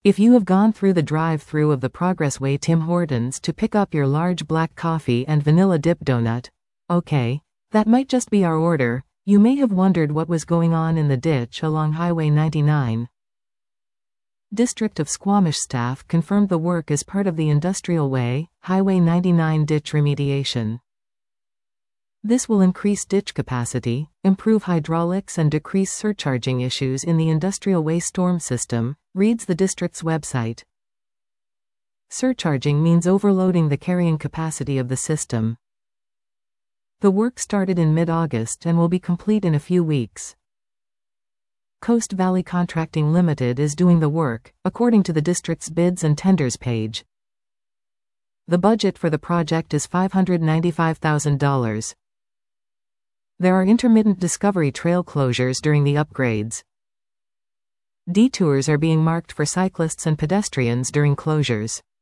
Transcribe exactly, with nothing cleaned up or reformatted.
If you have gone through the drive-thru of the Progressway Tim Hortons to pick up your large black coffee and vanilla dip donut, okay, that might just be our order. You may have wondered what was going on in the ditch along Highway ninety-nine. District of Squamish staff confirmed the work as part of the Industrial Way, Highway ninety-nine ditch remediation. This will increase ditch capacity, improve hydraulics and decrease surcharging issues in the Industrial Way storm system, reads the district's website. Surcharging means overloading the carrying capacity of the system. The work started in mid-August and will be complete in a few weeks. Coast Valley Contracting Limited is doing the work, according to the district's bids and tenders page. The budget for the project is five hundred ninety-five thousand dollars. There are intermittent Discovery Trail closures during the upgrades. Detours are being marked for cyclists and pedestrians during closures.